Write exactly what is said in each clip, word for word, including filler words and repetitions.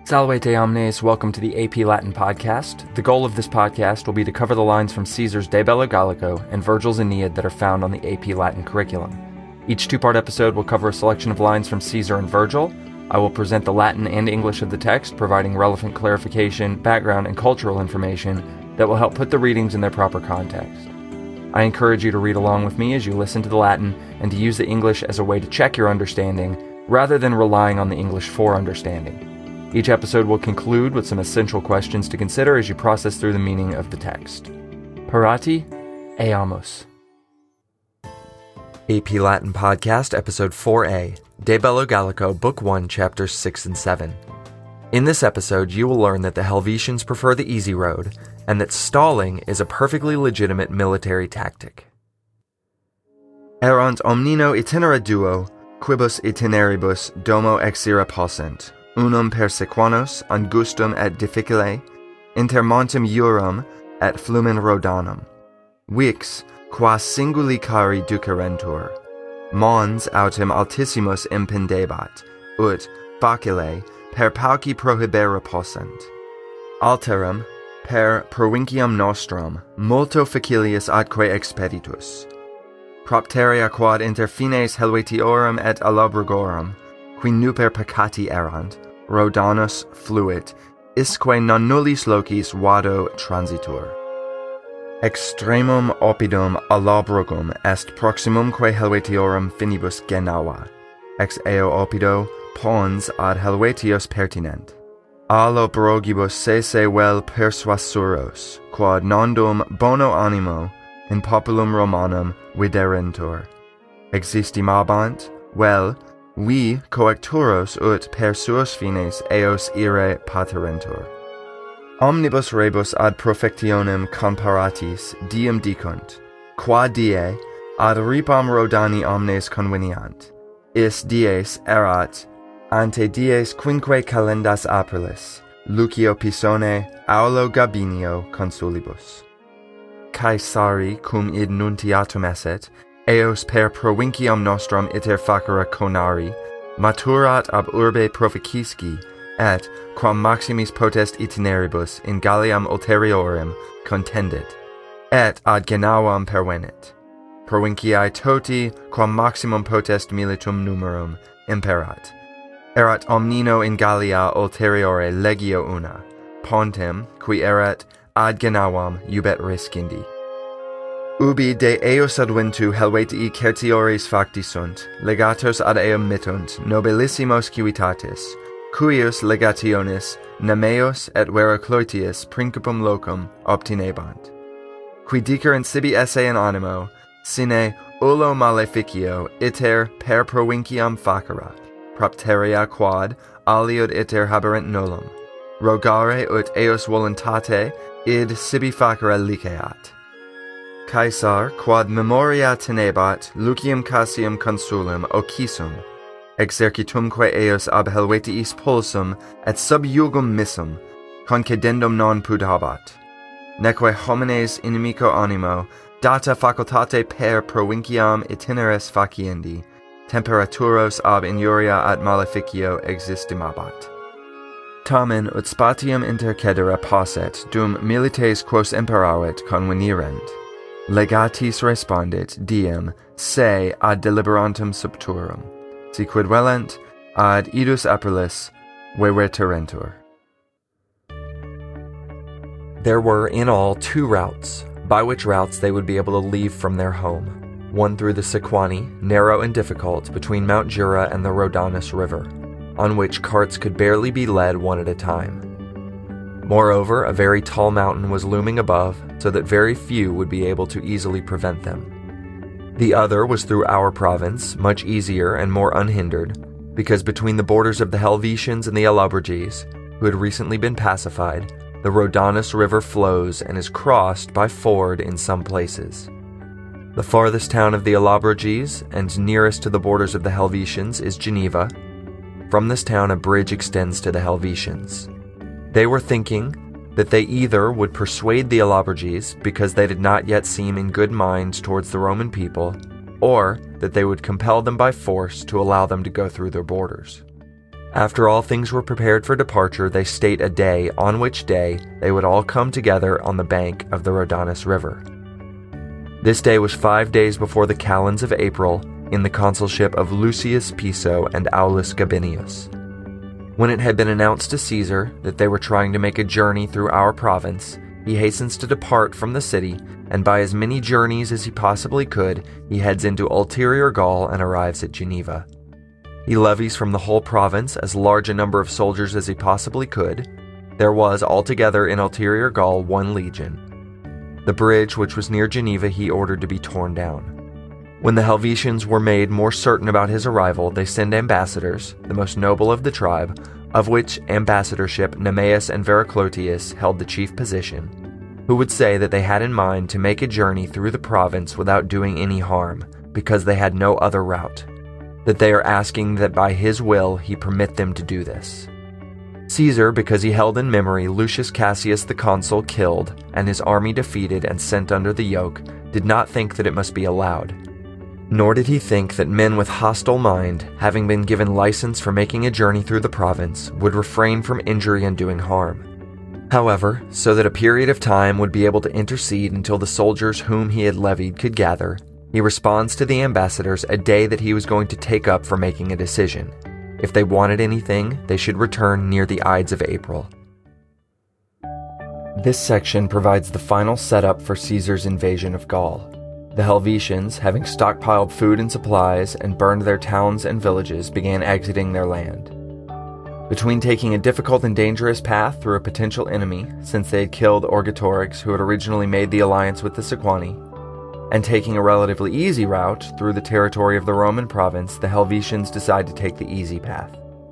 Salve omnes, welcome to the A P Latin podcast. The goal of this podcast will be to cover the lines from Caesar's De Bello Gallico and Virgil's Aeneid that are found on the A P Latin curriculum. Each two-part episode will cover a selection of lines from Caesar and Virgil. I will present the Latin and English of the text, providing relevant clarification, background, and cultural information that will help put the readings in their proper context. I encourage you to read along with me as you listen to the Latin and to use the English as a way to check your understanding, rather than relying on the English for understanding. Each episode will conclude with some essential questions to consider as you process through the meaning of the text. Parati, eamus. A P Latin Podcast, Episode four A, De Bello Gallico, Book one, Chapters six and seven. In this episode, you will learn that the Helvetians prefer the easy road, and that stalling is a perfectly legitimate military tactic. Erant omnino itinera duo, quibus itineribus domo exira possent, unum per sequanos angustum et difficile, inter montem Iurum et flumen Rhodanum. Vix, qua singuli cari ducerentur, mons autem altissimus impendebat, ut, facile, per pauci prohibere possent. Alterum, per provinciam nostrum, multo facilius atque expeditus. Propteria quad inter fines Helvetiorum et Allobrogorum, qui nuper peccati erant, Rhodanus fluit, isque non nullis locis vado transitur. Extremum oppidum Allobrogum est proximumque Helvetiorum finibus Genaua, ex eo oppido pons ad Helvetios pertinent. Allobrogibus sese vel persuasuros, quad nondum bono animo in populum Romanum viderentur. Existimabant, vel, vi coecturos ut per suos fines eos ire paterentur. Omnibus rebus ad profectionem comparatis diem dicunt, qua die ad ripam Rhodani omnes conveniant, is dies erat ante dies quinque calendas aprilis, Lucio Pisone, Aulo Gabinio consulibus. Caesari cum id nuntiatum esset, eos per provinciam nostrum iter facere conari, maturat ab urbe proficisci, et, quam maximis potest itineribus in Galliam ulteriorum contendit, et ad Genauam pervenit. Provinciae toti, quam maximum potest militum numerum, imperat. Erat omnino in Gallia ulteriore legio una, pontem, qui erat ad Genauam iubet rescindi. Ubi de eos adventu Helvetii certiores facti sunt, legatos ad eum mittunt nobilissimos civitatis, cuius legationis Nemeos et Verocloetius principum locum obtinebant. Qui dicerent sibi esse in animo, sine ullo maleficio iter per provinciam facere, propteria quad aliud iter haberent nullum, rogare ut eos voluntate id sibi facere liceat. Caesar, quad memoria tenebat Lucium Cassium consulum occisum, exercitumque eos ab Helvetiis pulsum et sub jugum missum, concedendum non pudabat, neque homines inimico animo, data facultate per provinciam itineris faciendi, temperaturos ab injuria at maleficio existimabat. Tamen ut spatium intercedere posset, dum milites quos imperavit convenirent. Legatis respondit diem se ad deliberantum subturum, si quid velent ad idus aprilis veveterentur. There were in all two routes, by which routes they would be able to leave from their home, one through the Sequani, narrow and difficult, between Mount Jura and the Rhodanus River, on which carts could barely be led one at a time. Moreover, a very tall mountain was looming above, so that very few would be able to easily prevent them. The other was through our province, much easier and more unhindered, because between the borders of the Helvetians and the Allobroges, who had recently been pacified, the Rhodanus River flows and is crossed by ford in some places. The farthest town of the Allobroges, and nearest to the borders of the Helvetians, is Geneva. From this town a bridge extends to the Helvetians. They were thinking that they either would persuade the Allobroges because they did not yet seem in good mind towards the Roman people, or that they would compel them by force to allow them to go through their borders. After all things were prepared for departure, they state a day on which day they would all come together on the bank of the Rhodanus River. This day was five days before the calends of April, in the consulship of Lucius Piso and Aulus Gabinius. When it had been announced to Caesar that they were trying to make a journey through our province, he hastens to depart from the city, and by as many journeys as he possibly could, he heads into ulterior Gaul and arrives at Geneva. He levies from the whole province as large a number of soldiers as he possibly could. There was altogether in ulterior Gaul one legion. The bridge, which was near Geneva, he ordered to be torn down. When the Helvetians were made more certain about his arrival, they send ambassadors, the most noble of the tribe, of which ambassadorship Nemeus and Veroclotius held the chief position, who would say that they had in mind to make a journey through the province without doing any harm, because they had no other route, that they are asking that by his will he permit them to do this. Caesar, because he held in memory Lucius Cassius the consul killed and his army defeated and sent under the yoke, did not think that it must be allowed. Nor did he think that men with hostile mind, having been given license for making a journey through the province, would refrain from injury and doing harm. However, so that a period of time would be able to intercede until the soldiers whom he had levied could gather, he responds to the ambassadors a day that he was going to take up for making a decision. If they wanted anything, they should return near the Ides of April. This section provides the final setup for Caesar's invasion of Gaul. The Helvetians, having stockpiled food and supplies and burned their towns and villages, began exiting their land. Between taking a difficult and dangerous path through a potential enemy, since they had killed Orgetorix, who had originally made the alliance with the Sequani, and taking a relatively easy route through the territory of the Roman province, the Helvetians decide to take the easy path.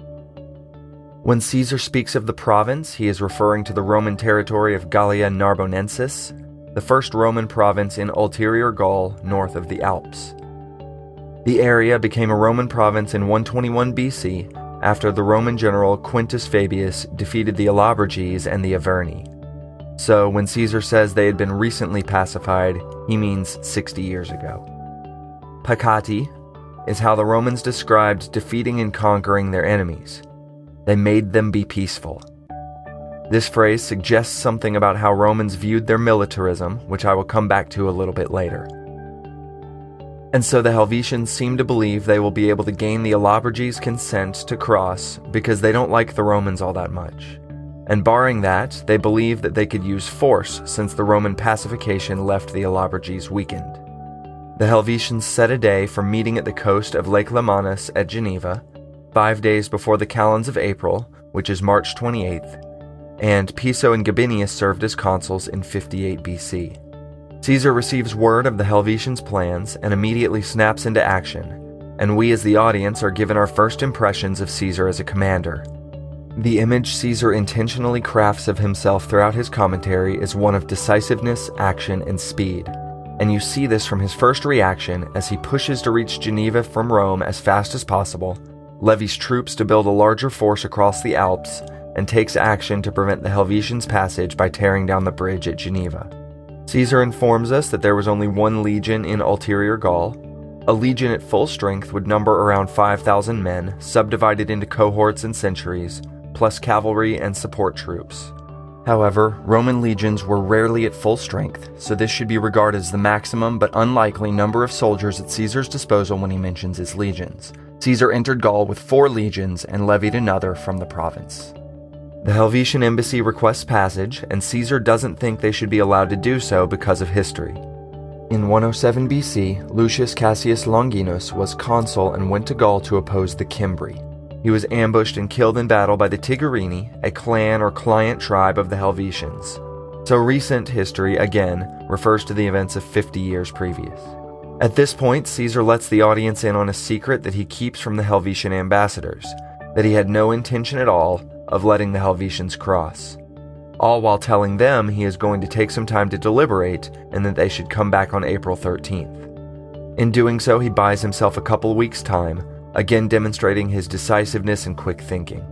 When Caesar speaks of the province, he is referring to the Roman territory of Gallia Narbonensis, the first Roman province in ulterior Gaul north of the Alps. The area became a Roman province in one twenty-one B C after the Roman general Quintus Fabius defeated the Alabriges and the Averni. So when Caesar says they had been recently pacified, he means sixty years ago. Pacati is how the Romans described defeating and conquering their enemies. They made them be peaceful. This phrase suggests something about how Romans viewed their militarism, which I will come back to a little bit later. And so the Helvetians seem to believe they will be able to gain the Alabriges' consent to cross because they don't like the Romans all that much. And barring that, they believe that they could use force since the Roman pacification left the Alabriges weakened. The Helvetians set a day for meeting at the coast of Lake Lemanus at Geneva, five days before the calends of April, which is March twenty-eighth, and Piso and Gabinius served as consuls in fifty-eight B C. Caesar receives word of the Helvetians' plans and immediately snaps into action, and we as the audience are given our first impressions of Caesar as a commander. The image Caesar intentionally crafts of himself throughout his commentary is one of decisiveness, action, and speed, and you see this from his first reaction as he pushes to reach Geneva from Rome as fast as possible, levies troops to build a larger force across the Alps, and takes action to prevent the Helvetians' passage by tearing down the bridge at Geneva. Caesar informs us that there was only one legion in ulterior Gaul. A legion at full strength would number around five thousand men, subdivided into cohorts and centuries, plus cavalry and support troops. However, Roman legions were rarely at full strength, so this should be regarded as the maximum but unlikely number of soldiers at Caesar's disposal when he mentions his legions. Caesar entered Gaul with four legions and levied another from the province. The Helvetian embassy requests passage, and Caesar doesn't think they should be allowed to do so because of history. In one oh seven B C, Lucius Cassius Longinus was consul and went to Gaul to oppose the Cimbri. He was ambushed and killed in battle by the Tigurini, a clan or client tribe of the Helvetians. So recent history, again, refers to the events of fifty years previous. At this point, Caesar lets the audience in on a secret that he keeps from the Helvetian ambassadors, that he had no intention at all of letting the Helvetians cross, all while telling them he is going to take some time to deliberate and that they should come back on April thirteenth. In doing so, he buys himself a couple weeks' time, again demonstrating his decisiveness and quick thinking.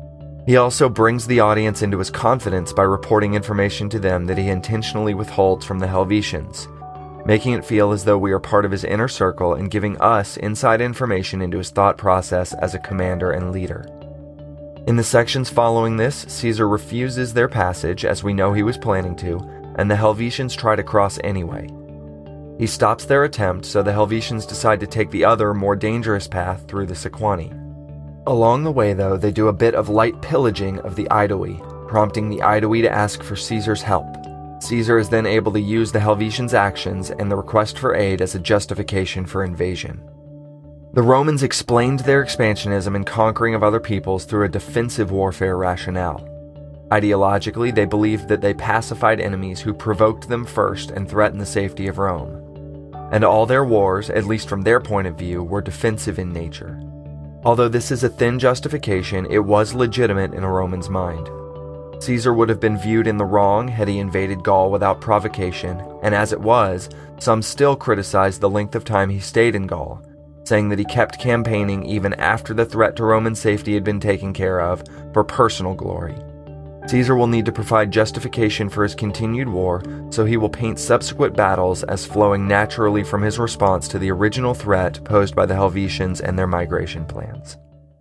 He also brings the audience into his confidence by reporting information to them that he intentionally withholds from the Helvetians, making it feel as though we are part of his inner circle and giving us inside information into his thought process as a commander and leader. In the sections following this, Caesar refuses their passage, as we know he was planning to, and the Helvetians try to cross anyway. He stops their attempt, so the Helvetians decide to take the other, more dangerous path through the Sequani. Along the way, though, they do a bit of light pillaging of the Aedui, prompting the Aedui to ask for Caesar's help. Caesar is then able to use the Helvetians' actions and the request for aid as a justification for invasion. The Romans explained their expansionism and conquering of other peoples through a defensive warfare rationale. Ideologically, they believed that they pacified enemies who provoked them first and threatened the safety of Rome. And all their wars, at least from their point of view, were defensive in nature. Although this is a thin justification, it was legitimate in a Roman's mind. Caesar would have been viewed in the wrong had he invaded Gaul without provocation, and as it was, some still criticized the length of time he stayed in Gaul, saying that he kept campaigning even after the threat to Roman safety had been taken care of for personal glory. Caesar will need to provide justification for his continued war, so he will paint subsequent battles as flowing naturally from his response to the original threat posed by the Helvetians and their migration plans.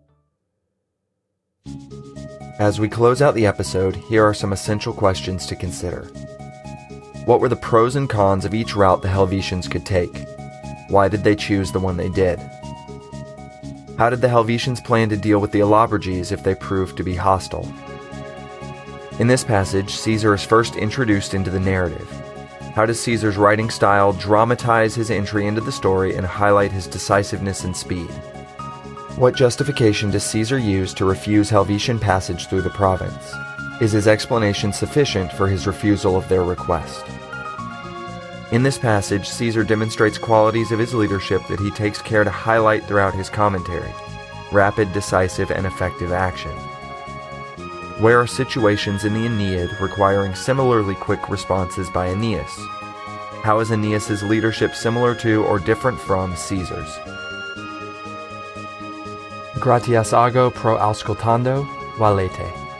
As we close out the episode, here are some essential questions to consider. What were the pros and cons of each route the Helvetians could take? Why did they choose the one they did? How did the Helvetians plan to deal with the Allobroges if they proved to be hostile? In this passage, Caesar is first introduced into the narrative. How does Caesar's writing style dramatize his entry into the story and highlight his decisiveness and speed? What justification does Caesar use to refuse Helvetian passage through the province? Is his explanation sufficient for his refusal of their request? In this passage, Caesar demonstrates qualities of his leadership that he takes care to highlight throughout his commentary: rapid, decisive, and effective action. Where are situations in the Aeneid requiring similarly quick responses by Aeneas? How is Aeneas's leadership similar to or different from Caesar's? Gratias ago pro auscultando, valete.